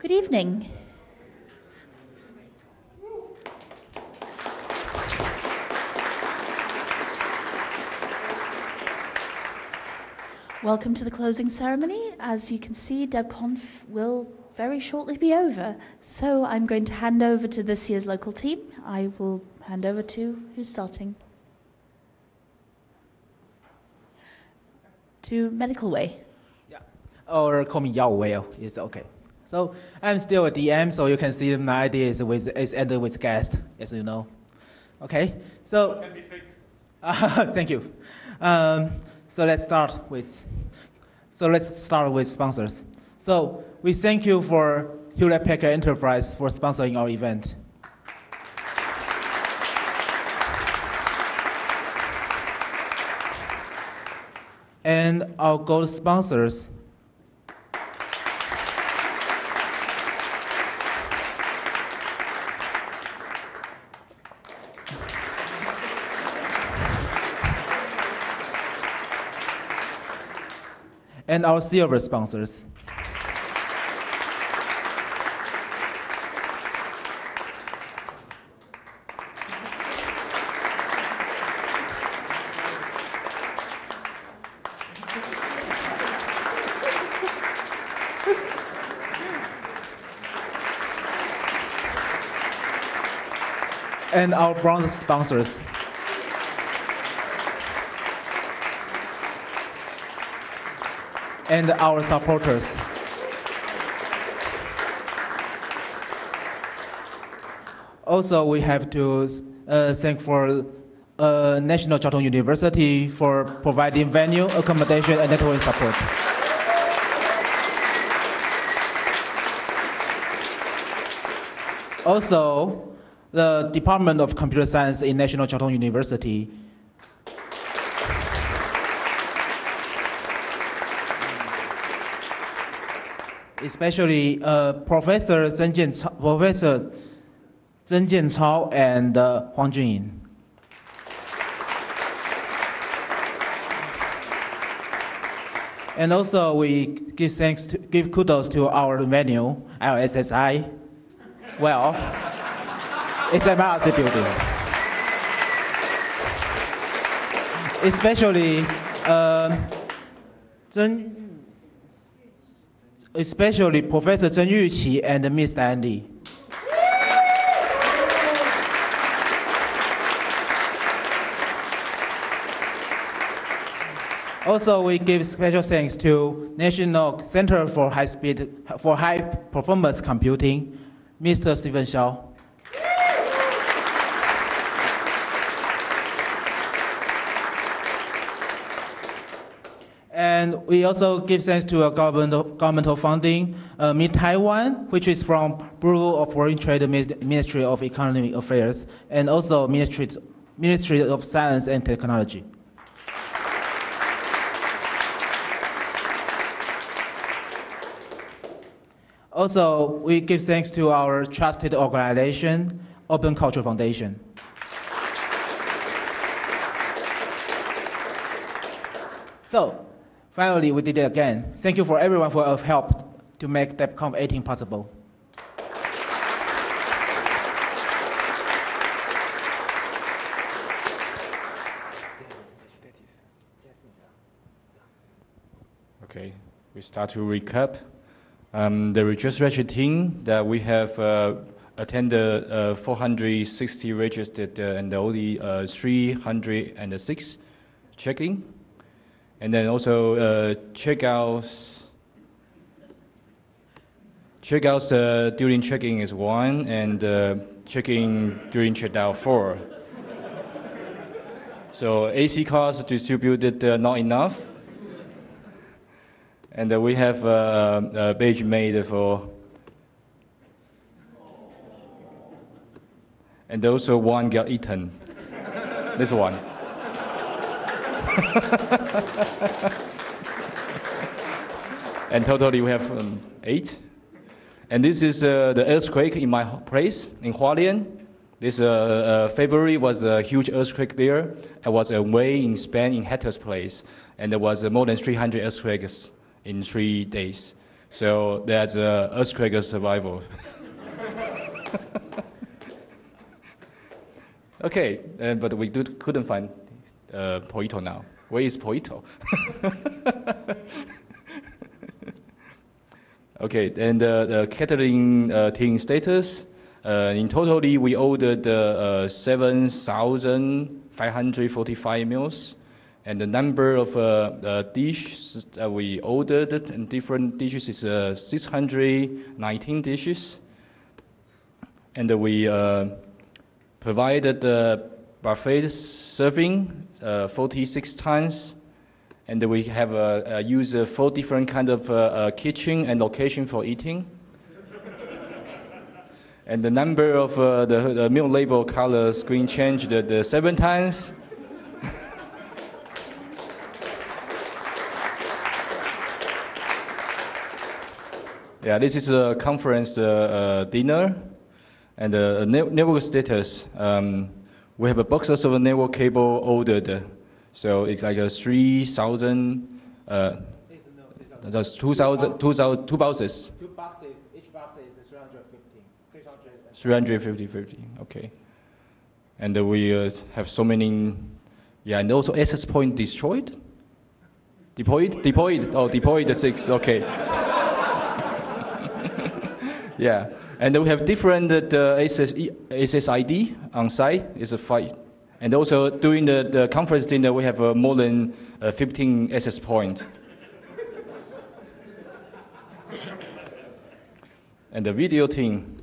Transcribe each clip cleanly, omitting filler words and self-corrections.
Good evening. Welcome to the closing ceremony. As you can see, DebConf will very shortly be over. So I'm going to hand over to this year's local team. I will hand over to who's starting? To Medical Way. Yeah, or call me Yao Wei. It's okay. So I'm still a DM, so you can see my idea is ended with guest, as you know. Okay, so can be fixed. Thank you. So let's start with sponsors. So we thank you for Hewlett Packard Enterprise for sponsoring our event. And our gold sponsors. And our silver sponsors. And our bronze sponsors. And our supporters. Also, we have to thank for National Jiao Tong University for providing venue, accommodation, and networking support. Also, the Department of Computer Science in National Jiao Tong University especially Professor Zheng Jiancao and Huang Junyin. And also we give kudos to our venue, LSSI. Well, it's a MRC building. Especially Professor Zheng Yuqi and Ms. Diane Li. Also, we give special thanks to National Center for High Performance Computing, Mr. Stephen Xiao. And we also give thanks to a governmental funding, Meet Taiwan, which is from Bureau of Foreign Trade, Ministry of Economic Affairs, and also Ministry of Science and Technology. Also, we give thanks to our trusted organization, Open Culture Foundation. So, finally, we did it again. Thank you for everyone for your help to make DebConf 18 possible. Okay, we start to recap. The registration that we have attended 460 registered and only 306 check-in. And then also checkouts during check-in is 1, and check-in during check-out 4. So AC cards distributed not enough. And we have a badge made for, and also one got eaten. This one. And totally we have 8. And this is the earthquake in my place in Hualien. This February was a huge earthquake there. It was away in Spain in Hector's place, and there was more than 300 earthquakes in 3 days. So that's earthquake survival. Okay, but we couldn't find Poito now. Where is Poito? Okay, and the catering team status. In totally, we ordered 7,545 meals, and the number of dishes that we ordered and different dishes is 619 dishes, and we provided buffet serving 46 times, and we have used 4 different kind of kitchen and location for eating. And the number of the meal label color screen changed 7 times. Yeah, this is a conference dinner. And the network status, we have a boxes of network cable ordered. So it's like 3,000, that's 2,000, 2 boxes. 2 boxes, each box is 350. 350, okay. And we have so many, yeah, and also access point destroyed? Deployed, oh, deployed 6, okay. Yeah, and we have different SSID on site, is a 5. And also during the conference dinner, we have more than 15 access points. And the video team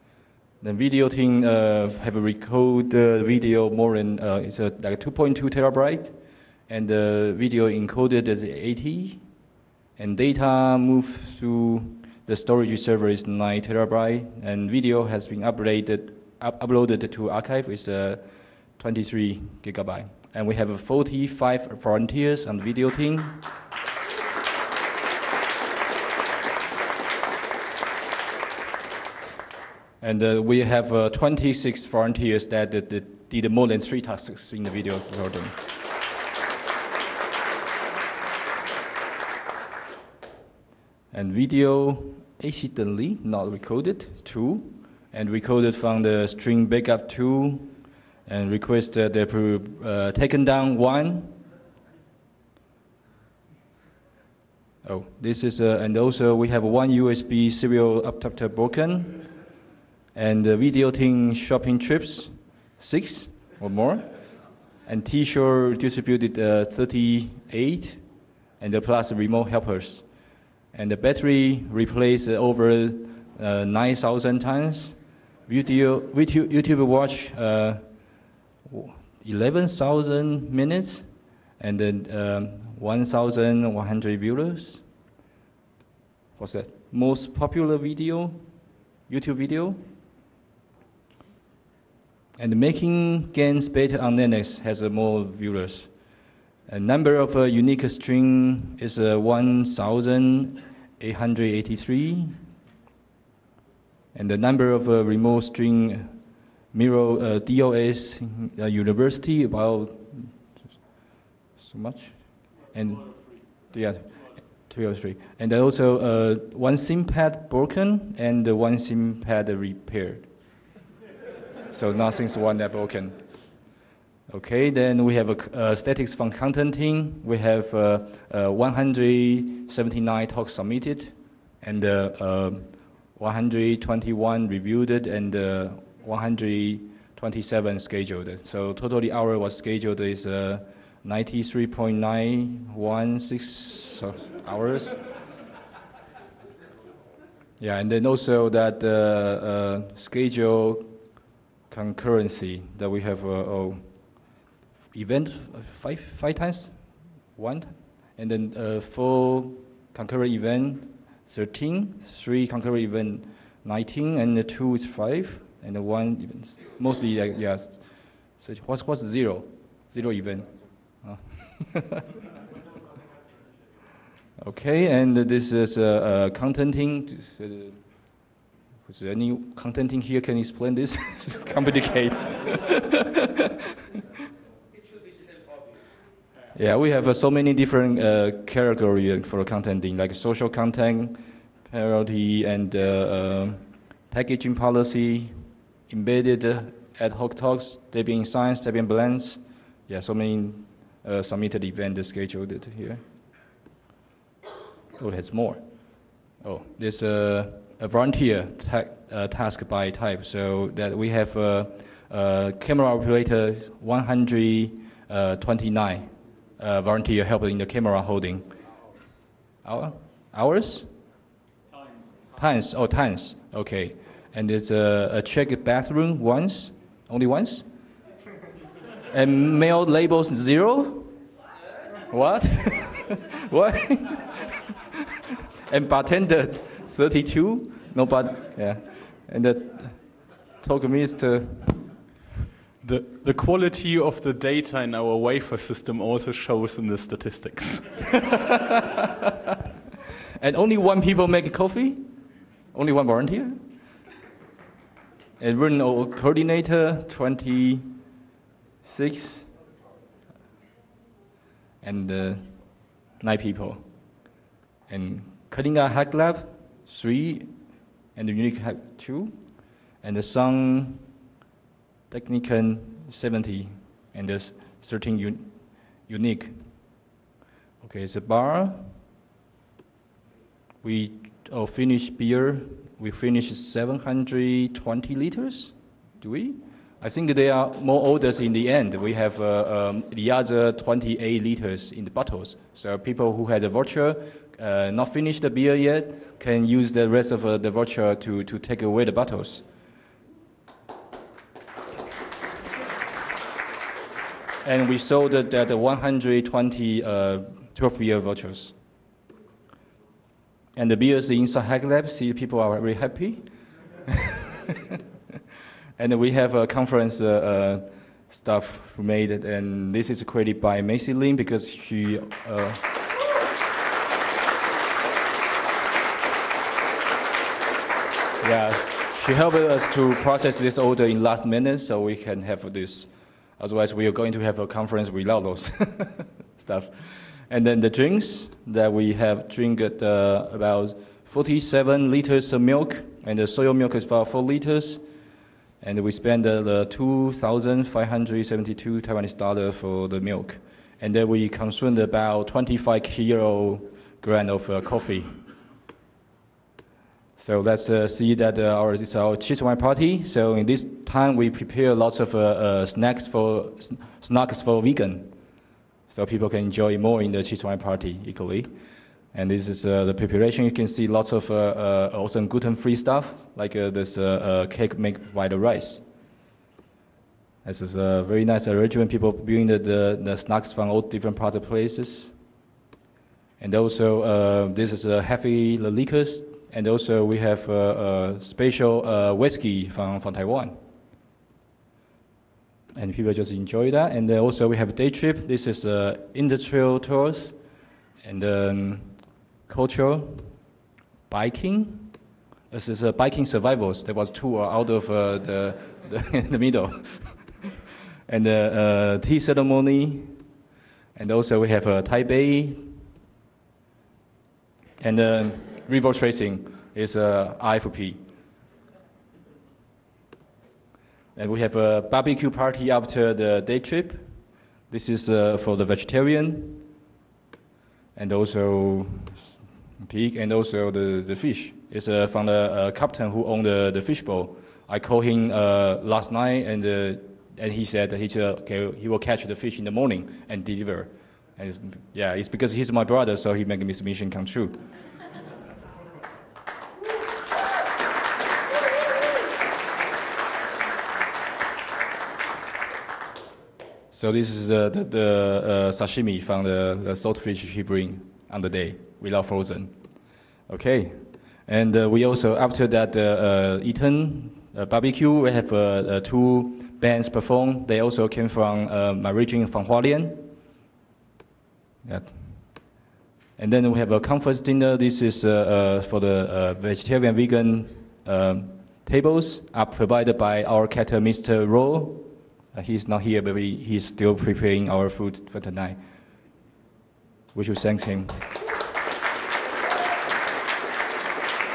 have a record video more than it's like 2.2 terabyte, and the video encoded at 80, and data moved through the storage server is 9 terabyte, and video has been uploaded to archive is 23 gigabyte, and we have 45 volunteers on the video team. And we have 26 volunteers that did more than 3 tasks in the video recording. And video accidentally not recorded, 2, and recorded from the string backup 2, and requested taken down 1. Oh, this is, and also we have 1 USB serial adapter broken. And the video team shopping trips, 6 or more, and T-shirt distributed 38, and plus remote helpers. And the battery replaced over 9,000 times. YouTube watch 11,000 minutes, and then 1,100 viewers. What's that? Most popular video, YouTube video. And making games better on Linux has more viewers. A number of unique string is 1,883. And the number of remote string mirror DOS university about so much. And yeah, 303. And also 1 SIM pad broken and 1 SIM pad repaired. So nothing's one that broken. Okay, then we have a statistics from content team. We have 179 talks submitted, and 121 reviewed, and 127 scheduled. So totally hour was scheduled is 93.916 hours. Yeah, and then also that schedule concurrency that we have event 5 times, 1, and then 4 concurrent event 13, 3 concurrent event 19, and 2 is 5, and 1 event mostly yes. So what's 0? 0 event. Oh. Okay, and this is contenting. Is there any contenting here? Can you explain this? It's complicated. Yeah, we have so many different categories for contenting, like social content, priority and packaging policy, embedded ad hoc talks, Debian Science, Debian Blends. Yeah, so many submitted events scheduled here. Oh, there's more. Oh, there's a volunteer task by type, so that we have camera operator 129 volunteer helping the camera holding. Hours? Times. Oh, times. Okay. And there's a check bathroom once, only once. And mail labels 0. What? What? And bartender 32. No, but yeah. And the tokenist. The quality of the data in our wafer system also shows in the statistics. And only one people make coffee? Only one volunteer? And run coordinator 26. And 9 people. And Kalinga Hack Lab 3. And the Unique Hack 2. And the Sun Technican 70, and there's 13 unique. Okay, it's a bar. We finished beer. We finished 720 liters. Do we? I think there are more orders in the end. We have the other 28 liters in the bottles. So people who had a voucher, not finished the beer yet, can use the rest of the voucher to take away the bottles. And we sold that 120 12-beer vouchers. And the beers inside Hack Lab, see people are very happy. And we have a conference staff who made it, and this is created by Macy Lin because she she helped us to process this order in last minute so we can have this. Otherwise, we are going to have a conference without those stuff. And then the drinks that we have drink about 47 liters of milk, and the soy milk is about 4 liters. And we spend the 2,572 Taiwanese dollars for the milk. And then we consumed about 25 kilograms of coffee. So let's see that it's our cheese wine party. So in this time, we prepare lots of snacks for vegan, so people can enjoy more in the cheese wine party equally. And this is the preparation. You can see lots of awesome gluten-free stuff, like this cake made by the rice. This is a very nice arrangement. People bring the snacks from all different parts of places. And also, this is heavy liquors. And also, we have a special whiskey from Taiwan. And people just enjoy that. And also, we have a day trip. This is industrial tours and cultural biking. This is biking survivals. There was 2 out of in the middle. And tea ceremony. And also, we have Taipei. And river tracing is IFP. And we have a barbecue party after the day trip. This is for the vegetarian. And also pig, and also the fish. It's from the captain who owned the fish bowl. I called him last night, and he said that he will catch the fish in the morning and deliver. And it's because he's my brother, so he made this mission come true. So this is the sashimi from the saltfish he bring on the day without frozen. Okay, and we also after that eaten barbecue. We have 2 bands perform. They also came from my region, from Hualien. Yeah. And then we have a conference dinner. This is for the vegetarian vegan tables, provided by our caterer, Mr. Ro. He's not here, but he's still preparing our food for tonight. We should thank him.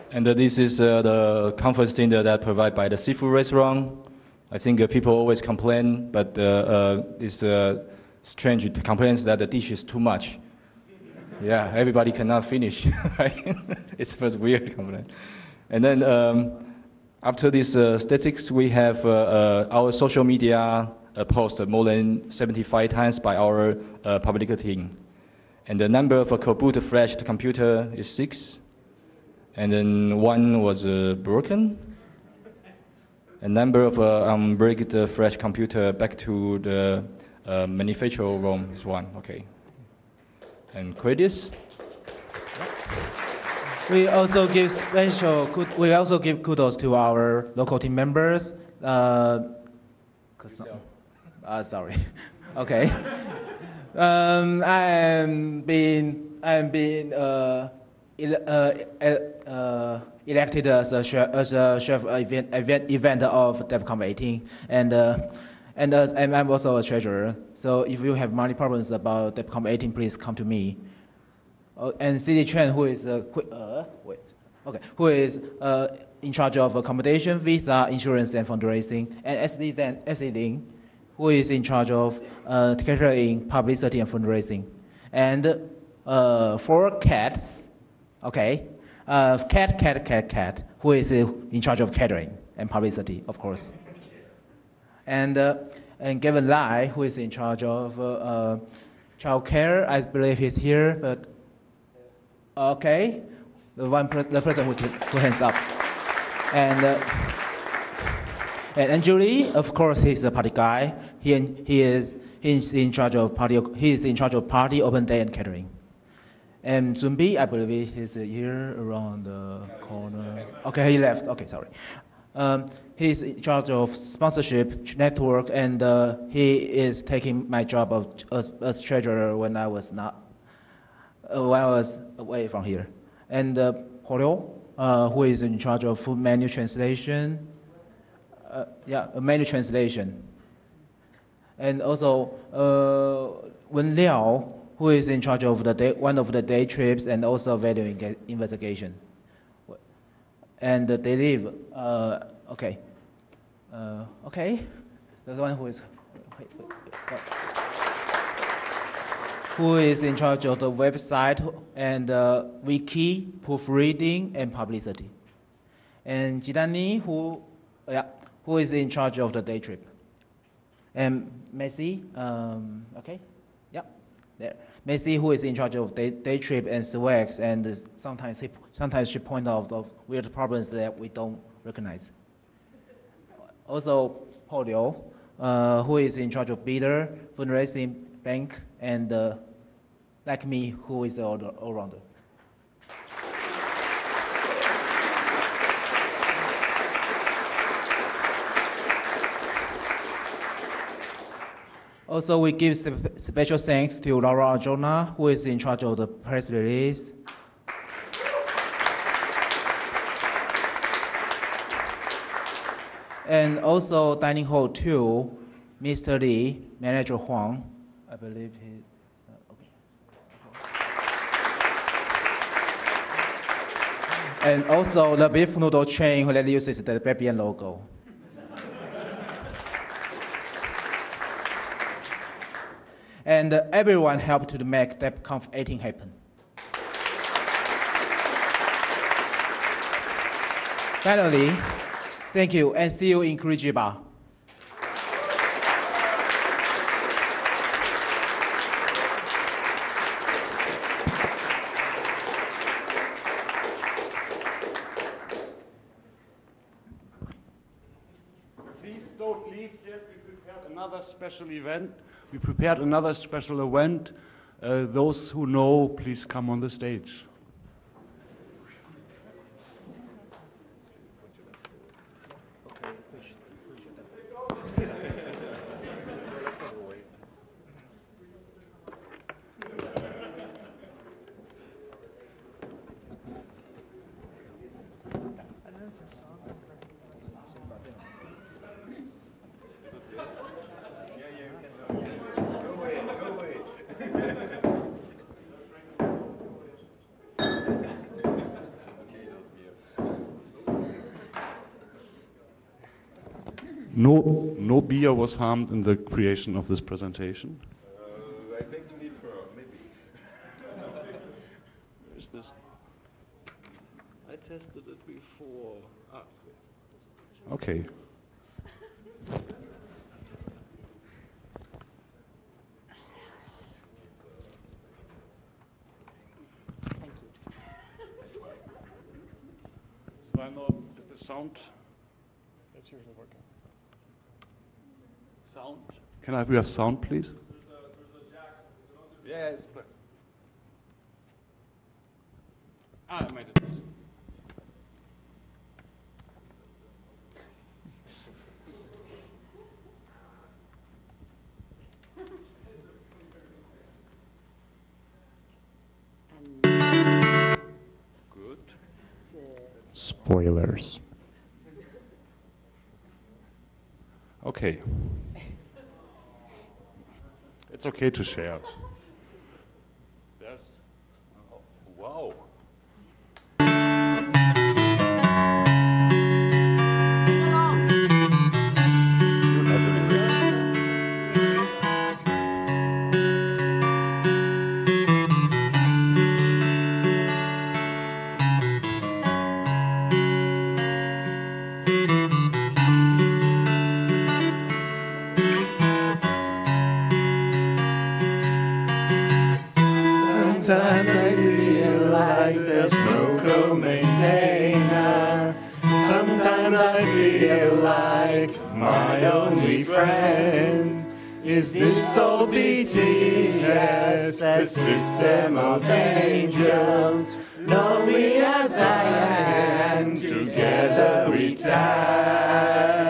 And this is the conference dinner that provided by the seafood restaurant. I think people always complain, but it's strange complaints that the dish is too much. Yeah, everybody cannot finish. It's first weird complaint. And then after these statistics, we have our social media posted more than 75 times by our public team. And the number of Kabut flashed computer is 6. And then 1 was broken. A number of unbreaked flash computer back to the manufacturer room is 1. Okay. And credits. We also give kudos to our local team members. Sorry. Okay. I'm being elected as a chef event of DevConf 18, and I'm also a treasurer. So if you have money problems about DevConf 18, please come to me. And CD Chen, who is who is in charge of accommodation, visa, insurance, and fundraising, and SD Ding, who is in charge of catering, publicity, and fundraising, and 4 cats, okay, cat, who is in charge of catering and publicity, of course, and Gavin Lai, who is in charge of child care. I believe he's here, but okay, the person who hands up, and Julie, of course, he's a party guy. He's in charge of party. He's in charge of party, open day, and catering. And Zumbi, I believe he's here around the corner. Okay, he left. Okay, sorry. He's in charge of sponsorship network, and he is taking my job as treasurer when I was away from here. And Horyo, who is in charge of food menu translation. Menu translation. And also Wen Liao, who is in charge of one of the day trips and also value investigation. And they live, okay. Okay, the one who is in charge of the website and wiki, proofreading, and publicity. And Jidani, who is in charge of the day trip. And Messi, okay, there. Messi, who is in charge of day trip and swags, and sometimes she points out of weird problems that we don't recognize. Also, Paul Liu, who is in charge of bidder, fundraising, bank, and like me, who is the all-rounder. Also, we give special thanks to Laura Arjona, who is in charge of the press release. And also Dining Hall 2, Mr. Li, Manager Huang, I believe he, okay. And also the beef noodle chain who uses the Debian logo. And everyone helped to make DevConf 18 happen. Finally, thank you and see you in Curitiba. Please don't leave yet. We prepared another special event. We prepared another special event. Those who know, please come on the stage. no beer was harmed in the creation of this presentation. I think you need her, maybe. Where's this? I tested it before. Okay. So I know, is the sound? That's usually working. Sound? We have sound, please? There's a jack. Yeah, it's black. I made it. Good. Spoilers. Okay. It's okay to share. There's, oh, wow. You have the lyrics. Sometimes I feel like there's no co-maintainer. Sometimes I feel like my only friend is this old BTS, a system of angels. Lonely as I am, together we die.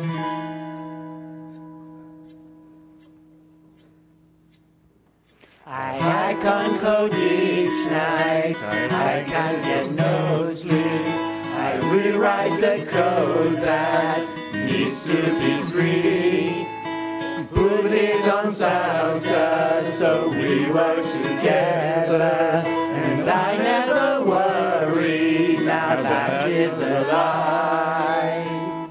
I can't code each night, I can't get no sleep. I rewrite the code that needs to be free. Put it on salsa so we work together. And I never worry, now that is a lie.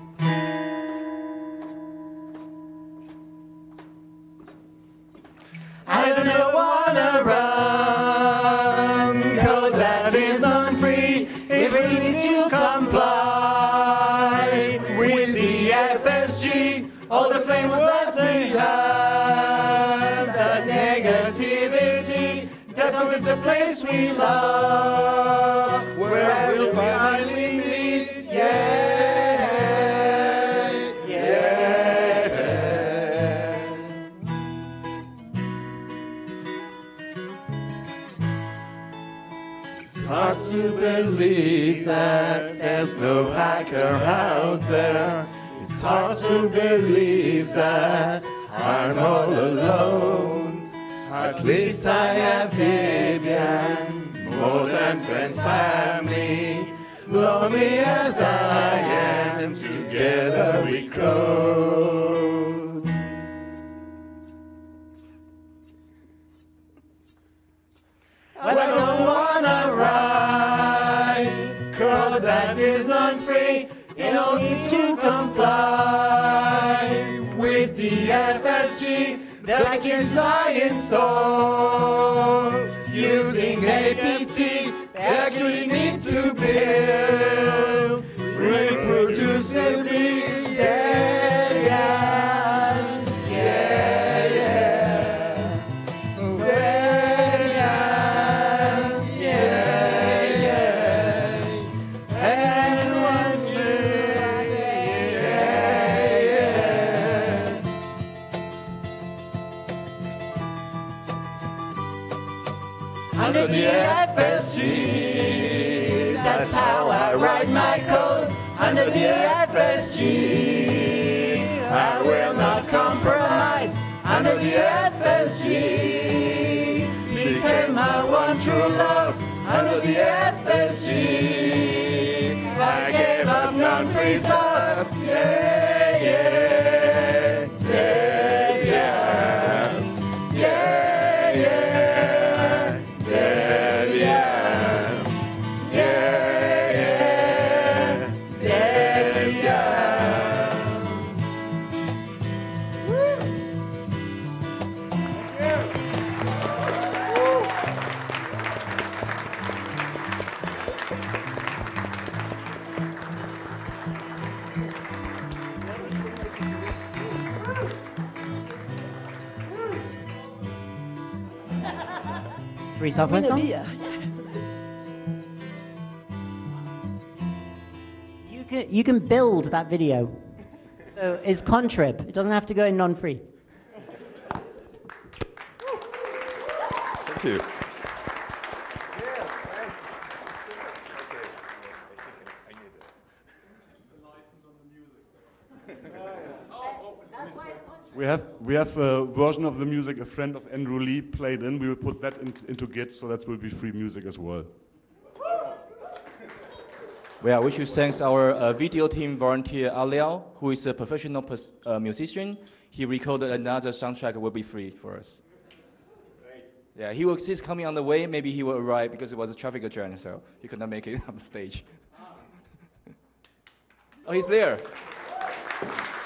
I don't wanna run code that is non-free. If it needs to comply with the FSG, all the flame was left behind. That negativity, that is the place we love, where we'll finally meet. Yeah. Hard to believe that there's no hacker out there. It's hard to believe that I'm all alone. At least I have Vivian, more than friends, family. Lonely as I am, together we grow. Well, I don't wanna write code that is non-free. It all needs to comply with the FSG. The package lie installed using APT. They actually need to build reproducibly. Yeah, yeah, yeah, yeah. Under the FSG, that's how I write my code. Under the FSG, I will not compromise. Under the FSG, became my one true love. Under the FSG, I gave up non-free stuff. Yeah, yeah, yeah, yeah, yeah, yeah, yeah, yeah, yeah, yeah, yeah. Free software song? You can build that video. So it's contrib. It doesn't have to go in non-free. Thank you. We have a version of the music a friend of Andrew Lee played in. We will put that into Git, so that will be free music as well. Well, we should thank our video team volunteer Aliao, who is a professional musician. He recorded another soundtrack will be free for us. Great. Yeah, he's coming on the way. Maybe he will arrive because it was a traffic jam, so he could not make it on the stage. Oh, he's there.